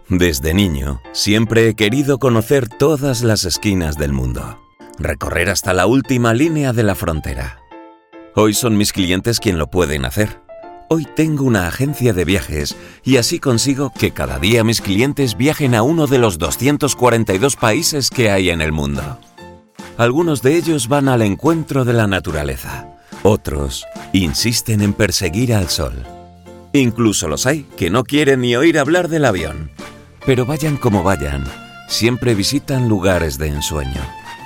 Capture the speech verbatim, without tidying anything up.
Desde niño, siempre he querido conocer todas las esquinas del mundo, recorrer hasta la última línea de la frontera. Hoy son mis clientes quien lo pueden hacer. Hoy tengo una agencia de viajes y así consigo que cada día mis clientes viajen a uno de los doscientos cuarenta y dos países que hay en el mundo. Algunos de ellos van al encuentro de la naturaleza, otros insisten en perseguir al sol. Incluso los hay que no quieren ni oír hablar del avión. Pero vayan como vayan, siempre visitan lugares de ensueño.